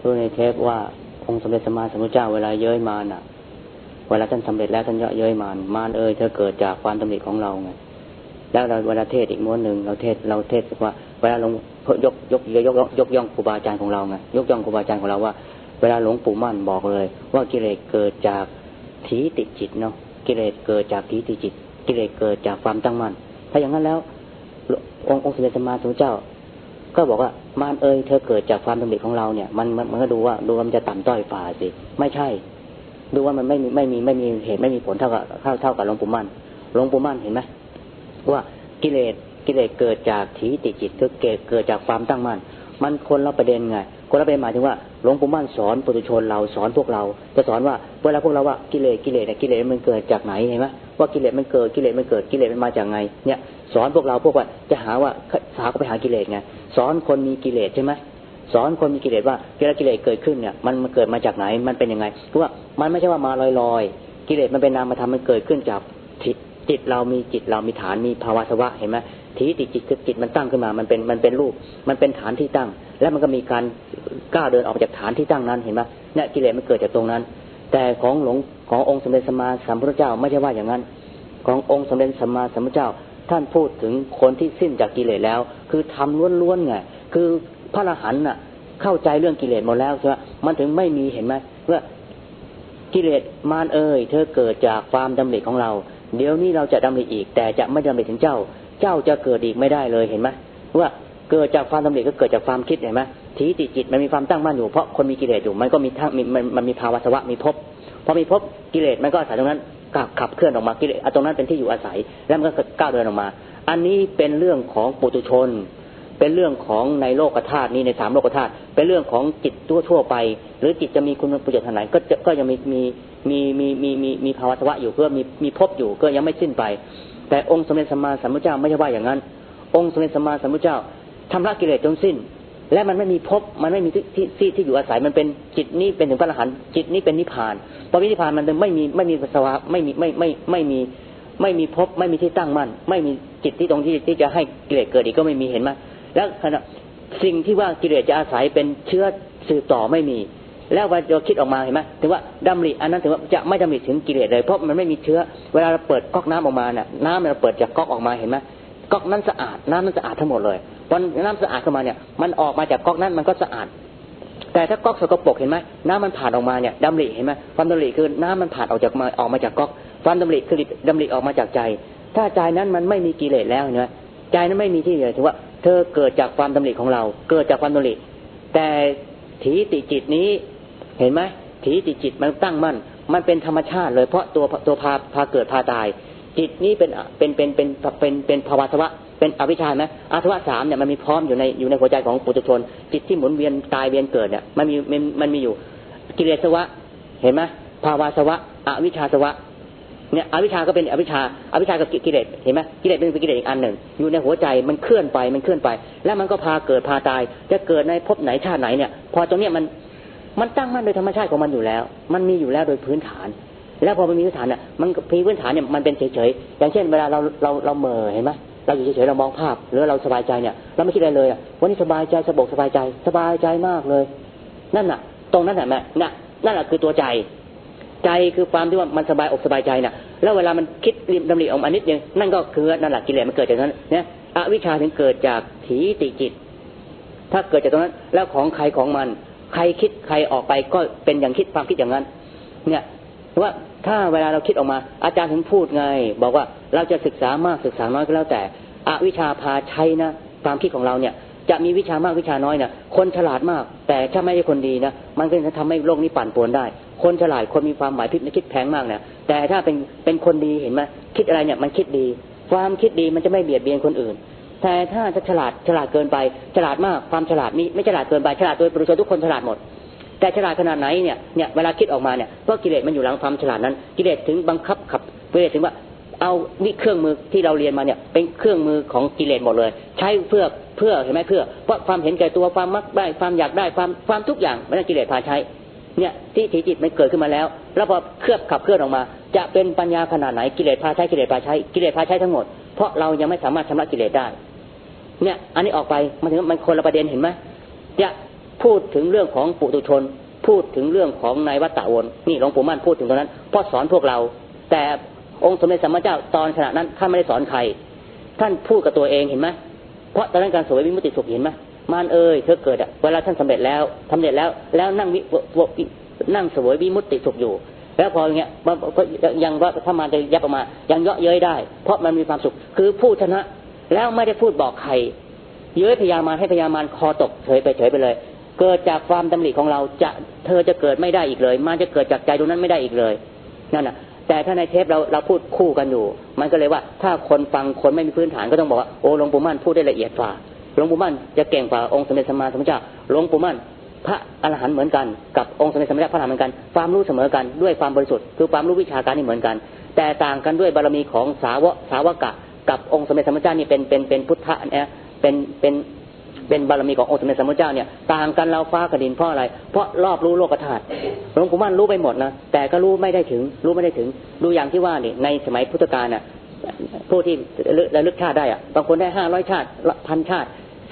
รู้ในเทปว่าองค์สมเด็จสัมมาสัมพุทธเจ้าเวลาเย้ยมารน่ะเวลาท่านสำเร็จแล้วท่านเย้ยมารเธอเกิดจากความตำหนิของเราไงแล้วเราเวลาเทศอีกม้วนหนึ่งเราเทศว่าเวลาหลวงยกย่องครูบาอาจารย์ของเราไงยกย่องครูบาอาจารย์ของเราว่าเวลาหลวงปู่มั่นบอกเลยว่ากิเลสเกิดจากถีติจิตเนาะกิเลสเกิดจากถีติจิตกิเลสเกิดจากความตั้งมั่นถ้าอย่างนั้นแล้วองค์สมเด็จสัมมาสัมพุทธเจ้าก็บอกว่ามารเธอเกิดจากความตำหนิของเราเนี่ยมันก็ดูว่ามันจะต่ำต้อยฝ่าสิไม่ใช่ดูว่ามันไม่มีเหตุไม่มีผลเท่ากับหลวงปู่มั่นเห็นไหมว่ากิเลสเกิดจากถีติจิตคือเกิดจากความตั้งมั่นมันคนละประเด็นไงคนละประเด็นหมายถึงว่าหลวงปู่มั่นสอนปุถุชนเราสอนพวกเราจะสอนว่าเวลาพวกเราว่ากิเลสมันเกิดจากไหนเห็นไหมว่ากิเลสมันเกิดกิเลสมันมาจากไงเนี่ยสอนพวกเราว่าจะหาว่าสาวก็ไปหากิเลสไงสอนคนมีกิเลสใช่ไหมสอนคนมีกิเลสว่ากิเลสเกิดขึ้นเนี่ยมันเกิดมาจากไหนมันเป็นยังไงเพราะว่ามันไม่ใช่ว่ามาลอยกิเลสมันเป็นนามธรรมมันเกิดขึ้นจากจิตเรามีฐานมีภาวะสวะเห็นไหมถีติจิตคือจิตมันตั้งขึ้นมามันเป็นรูปมันเป็นฐานที่ตั้งแล้วมันก็มีการก้าวเดินออกจากฐานที่ตั้งนั้นเห็นไหมเนี่ยกิเลสมันเกิดจากตรงนั้นแต่ขององค์สมเด็จสัมมาสัมพุทธเจ้าไม่ใช่ว่าอย่างนั้นขององค์สมเด็จสัมมาสัมพุทธเจ้าท่านพูดถึงคนที่สิ้นจากกิเลสแล้วคือทำล้วนๆไงคือพระอรหันต์น่ะเข้าใจเรื่องกิเลสหมดแล้วใช่ไหมมันถึงไม่มีเห็นไหมว่ากิเลสมารเธอเกิดจากความดำริของเราเดี๋ยวนี้เราจะดำริอีกแต่จะไม่ดำริถึงเจ้าจะเกิดอีกไม่ได้เลยเห็นไหมว่าเกิดจากความดำริก็เกิดจากความคิดเห็นไหมถีติจิตมันมีความตั้งมั่นอยู่เพราะคนมีกิเลสอยู่มันก็มีทั้งมันมีภาวะสวะมีภพพอมีภพกิเลสมันก็อาศัยตรงนั้นขับเคลื่อนออกมากิเลสตรงนั้นเป็นที่อยู่อาศัยแล้วมันก็ก้าวเดินออกมาอันนี้เป็นเรื่องของปุถุชนเป็นเรื่องของในโลกธาตุนี้ในสามโลกธาตุเป็นเรื่องของจิตทั่วไปหรือจิตจะมีคุณประโยชน์ทางไหนก็ยังมีภาวะสวะอยู่เพื่อมีภพอยู่ก็ยังไม่สิ้นไปแต่องค์สมเด็จสัมมาสัมพุทธเจ้าไม่ใช่ว่าอย่างนั้นองค์สมเด็จสัมมาสัมพุทธเจ้าทำละกิเลสจนสิ้นและมันไม่มีภพมันไม่มีที่อยู่อาศัยมันเป็นจิตนี้เป็นถึงพระอรหันต์จิตนี้เป็นนิพพานพอนิพพานมันไม่มีภาวะไม่มีภพไม่มีที่ตั้งมั่นไม่มีจิตที่ตรงที่จะให้กิเลสเกิดอีกก็ไม่มีเห็นไหมแล้วขณะสิ่งที่ว่ากิเลสจะอาศัยเป็นเชื้อสืบต่อไม่มีแล้วว่าเราคิดออกมาเห็นไหมถึงว่าดำริอันนั้นถึงว่าจะไม่ดำริถึงกิเลสเลยเพราะมันไม่มีเชื้อเวลาเราเปิดก๊อกน้ำออกมาเนี่ยน้ำเราเปิดจากก๊อกออกมาเห็นไหมก๊อกนั้นสะอาดน้ำนั้นสะอาดทั้งหมดเลยพอน้ำสะอาดเข้ามาเนี่ยมันออกมาจากก๊อกนั้นมันก็สะอาดแต่ถ้าก๊อกสกปรกเห็นไหมน้ำมันผ่านออกมาเนี่ยดำริเห็นไหมความดำริคือน้ำมันผ่านออกมาจากก๊อกความดำริคือดำริออกมาจากใจถ้าใจนั้นมันไม่มีกิเลสแล้วเห็นไหมใจนั้นไม่มีที่เลยถือว่าเธอเกิดจากความดำริของเราเกิดจากความดำริแต่ถีติจิตนี้เห็นไหมถีติจิตมันตั้งมั่นมันเป็นธรรมชาติเลยเพราะตัวพาเกิดพาตายจิตนี้เป็นภาวะสวะเป็นอวิชชาไหมอาสวะสามเนี่ยมันมีพร้อมอยู่ในหัวใจของปุถุชนจิตที่หมุนเวียนตายเวียนเกิดเนี่ยมันมีอยู่กิเลสสวะเห็นไหมภาวะสวะอวิชชาสวะเนี่ยอวิชชาก็เป็นอวิชชากับกิเลสเห็นไหมกิเลสเป็นกิเลสอีกอันหนึ่งอยู่ในหัวใจมันเคลื่อนไปแล้วมันก็พาเกิดพาตายจะเกิดในภพไหนชาติไหนเนี่ยพอตรงเนี้ยมันตั้งมั่นโดยธรรมชาติของมันอยู่แล้วมันมีอยู่แล้วโดยพื้นฐานแล้วพอมันมีพื้นฐานเนี่ยมันมีพื้นฐานเนี่ยมันเป็นเฉยๆอย่างเช่นเวลาเราเหม่อเห็นไหมเราอยู่เฉยๆเรามองภาพหรือเราสบายใจเนี่ยเราไม่คิดอะไรเลยอ่ะวันนี้สบายใจสบายใจมากเลยนั่นน่ะตรงนั้นน่ะแม่นั่นแหละคือตัวใจคือความที่ว่ามันสบายอกสบายใจน่ะแล้วเวลามันคิดดำริออกมานิดนึงนั่นก็คือนั่นแหละกิเลสมันเกิดจากนั้นเนี่ยอวิชชาถึงเกิดจากถีติจิตถ้าเกิดจากตรงนั้นแล้วของใครของมันใครคิดใครออกไปก็เป็นอย่างคิดความคิดอย่างนั้นเนี่ยว่าถ้าเวลาเราคิดออกมาอาจารย์ถึงพูดไงบอกว่าเราจะศึกษามากศึกษาน้อยก็แล้วแต่อวิชชาพาใช้นะความคิดของเราเนี่ยจะมีวิชามากวิชาน้อยเนี่ยคนฉลาดมากแต่ถ้าไม่ใช่คนดีนะมันก็จะทำให้โลกนี้ปั่นป่วนได้คนฉลาดคนมีความหมายคิดแพงมากเนี่ยแต่ถ้าเป็นคนดีเห็นไหมคิดอะไรเนี่ยมันคิดดีความคิดดีมันจะไม่เบียดเบียนคนอื่นแต่ถ้าจะฉลาดเกินไปฉลาดมากความฉลาดไม่ฉลาดเกินไปฉลาดโดยปุถุชนทุกคนฉลาดหมดแต่ฉลาดขนาดไหนเนี่ยเวลาคิดออกมาเนี่ยเพราะกิเลสมันอยู่หลังความฉลาดนั้นกิเลสถึงบังคับขับกิเลสถึงว่าเอานี่เครื่องมือที่เราเรียนมาเนี่ยเป็นเครื่องมือของกิเลสหมดเลยใช้เพื่อเห็นไหมเพื่อเพราะความเห็นแก่ตัวความมักได้ความอยากได้ความทุกอย่างมันกิเลสพาใช้เนี่ยที่ถีจิตมันเกิดขึ้นมาแล้วพอขับเคลื่อนออกมาจะเป็นปัญญาขนาดไหนกิเลสพาใช้ทั้งหมดเพราะเรายังไม่สามารถชำระกิเลสได้เนี่ยอันนี้ออกไปมันถึงมันคนละประเด็นเห็นไหมจะพูดถึงเรื่องของปุถุชนพูดถึงเรื่องของในวัฏฏะวนนี่หลวงปู่มั่นพูดถึงตรงนั้นเพราะสอนพวกเราแต่องค์สมเด็จสัมมาเจ้าตอนขณะนั้นท่านไม่ได้สอนใครท่านพูดกับตัวเองเห็นไหมเพราะตอนนั้นการเสวยวิมุตติสุขเห็นไหมมารเธอเกิดเวลาท่านสำเร็จแล้วแล้วนั่งเสวยวิมุตติสุขอยู่แล้วพออย่างเงี้ยยังว่าถ้ามารจะยับออกมายังเยาะเย้ยได้เพราะมันมีความสุขคือพูดชนะแล้วไม่ได้พูดบอกใครเย้ยพยามารให้พยามารคอตกเฉยไปเลยเกิดจากความดำริของเราเธอจะเกิดไม่ได้อีกเลยมันจะเกิดจากใจตรงนั้นไม่ได้อีกเลยนั่นน่ะแต่ถ้าในเทปเราพูดคู่กันอยู่มันก็เลยว่าถ้าคนฟังคนไม่มีพื้นฐานก็ต้องบอกว่าโอ้หลวงปู่มั่นพูดได้ละเอียดกว่าหลวงปู่มั่นจะเก่งกว่าองค์สมเด็จสัมมาสัมพุทธเจ้าหลวงปู่มั่นพระอรหันต์เหมือนกันกับองค์สมเด็จสัมมาสัมพุทธเจ้าพระอรหันต์เหมือนกันความรู้เสมอกันด้วยความบริสุทธิ์คือความรู้วิชาการนี่เหมือนกันแต่ต่างกันด้วยบารมีของสาวกะกับองค์สมเด็จสัมมาสัมพุทธเจ้านี่เป็นพุทธะเนี่ยเป็นบารมีขององค์สมเด็จสัมมาสัมพุทธเจ้าเนี่ยต่างกันเราฟ้ากับดินเพราะอะไรเพราะรอบรู้โลกธาตุหลวงปู่มั่นรู้ไปหมดนะแต่ก็รู้ไม่ได้ถึงดูอย่างที่ว่านี่ในสมัยพุทธกาลน่ะผู้ที่ระลึกชาติได้บางคนได้500ชาติ1,000ชาติ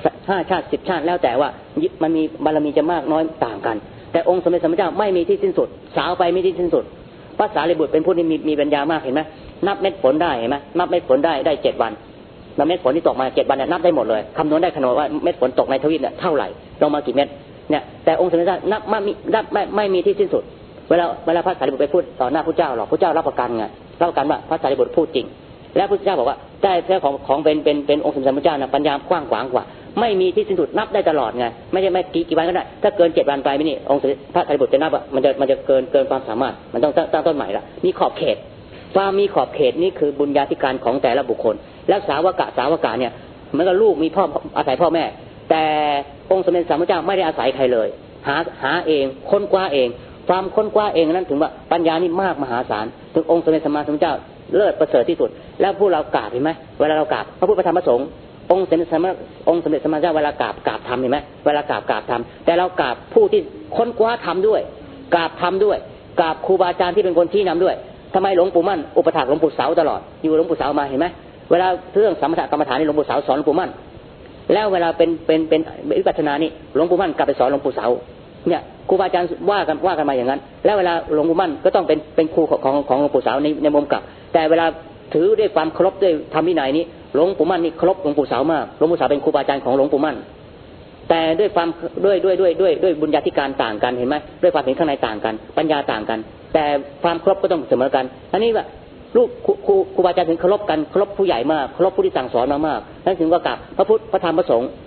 5ชาติ10ชาติแล้วแต่ว่ามันมีบารมีจะมากน้อยต่างกันแต่องค์สมเด็จสัมมาสัมพุทธเจ้าไม่มีที่สิ้นสุดสาวไปไม่ที่สิ้นสุดพระสารีบุตรเป็นผู้ที่มีปัญญามากเห็นไหมนับเม็ดฝนได้เห็นไหมนับเม็ดฝนได้7วันแล้วเม็ดฝนที่ตกมา7วันเนี่ยนับได้หมดเลยคำนวณได้ขนาดว่าเม็ดฝนตกในทวีปเนี่ยเท่าไหร่ลงมากี่เม็ดเนี่ยแต่องค์สมเด็จนับไม่มีที่สิ้นสุดเวลาพระสารีบุตรไปพูดต่อหน้าพระเจ้าหรอกพระเจ้ารับประกันไงรับประกันว่าพระสารีบุตรพูดจริงแล้วพระเจ้าบอกว่าได้แท้ของเป็นองค์สมเด็จพระเจ้านะปัญญากว้างขวางกว่าไม่มีที่สิ้นสุดนับได้ตลอดไงไม่ใช่ไม่กี่วันก็ได้ถ้าเกิน7วันไปไม่นี่องค์พระสารีบุตรจะนับมันจะเกินความสามารถมันต้องตั้งต้นใหม่ละมีขอบเขตความมีขอบเขตนี้คือบุญญาธิการของแต่ละบุคคลแล้วสาวกะเนี่ยเหมือนกับลูกมีพ่ออาศัยพ่อแม่แต่องค์สมเด็จสัมมาสัมพุทธเจ้าไม่ได้อาศัยใครเลยหาเองค้นคว้าเองความค้นคว้าเองนั้นถึงว่าปัญญานี่มากมหาศาลถึงองค์สมเด็จสัมมาสัมพุทธเจ้าเลิศประเสริฐที่สุดแล้วพวกเรากราบเห็นไหมเวลาเรากราบพระพุทธธรรมพระสงฆ์องค์สมเด็จสัมมาสัมพุทธเจ้าเวลากราบธรรมเห็นไหมเวลากราบธรรมแต่เรากราบผู้ที่ค้นคว้าธรรมด้วยกราบธรรมด้วยกราบครูบาอาจารย์ที่เป็นคนชี้นำด้วยทำไมหลวงปู่มั่นอุปถากหลวงปู่เสาตลอดอยู่หลวงปู่เสามาเห็นไหมเวลาเรื่องสมถกรรมฐานนี่หลวงปู่เสาสอนหลวงปู่มั่นแล้วเวลาเป็นวิปัสสนานี่หลวงปู่มั่นกลับไปสอนหลวงปู่เสาเนี่ยครูบาอาจารย์ว่ากันมาอย่างนั้นแล้วเวลาหลวงปู่มั่นก็ต้องเป็นครูของหลวงปู่เสาในมุมกลับแต่เวลาถือด้วยความเคารพด้วยธรรมวินัยนี้หลวงปู่มั่นนี่เคารพหลวงปู่เสามากหลวงปู่เสาเป็นครูบาอาจารย์ของหลวงปู่มั่นแต่ด้วยความด้วยบุญญาธิการต่างกันเห็นไหมด้วยความเห็นข้างในต่างกันปัญญาต่างกันแต่ความเคารพก็ต้องเสมอกันอันนี้ว่าลูกครูบาอาจารย์ถึงเคารพกันเคารพผู้ใหญ่มากเคารพผู้ที่สั่งสอนมากนั่นถึงว่ากับพระพุทธพระธรรมพระสงฆ์